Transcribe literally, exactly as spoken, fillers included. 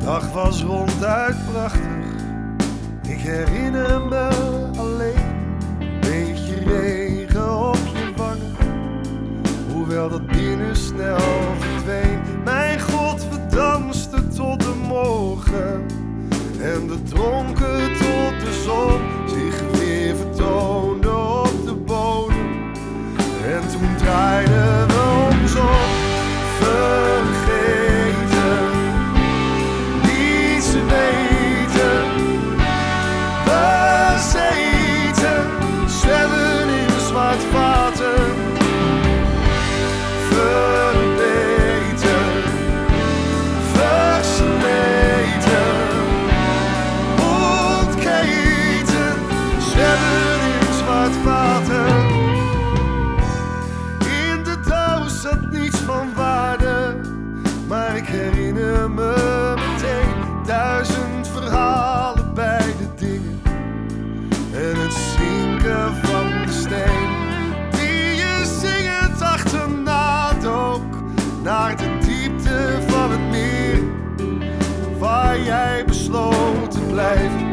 dag was ronduit prachtig. Ik herinner me alleen een beetje regen op je wangen, hoewel dat binnen snel verdween. Mijn God, we dansten tot de morgen en we dronken tot de zon zich weer vertoonde op de bodem. En toen draaiden we om zon, vergeten, niets weten, bezeten, zwemmen in zwart water, verbeten, versleten, ontketen, zwemmen in zwart water. In de doos zat niets van waarde, maar ik herinner me meteen duizend verhalen bij de dingen en het zinken van de steen die je zingend achterna dook naar de diepte van het meer, waar jij besloot te blijven.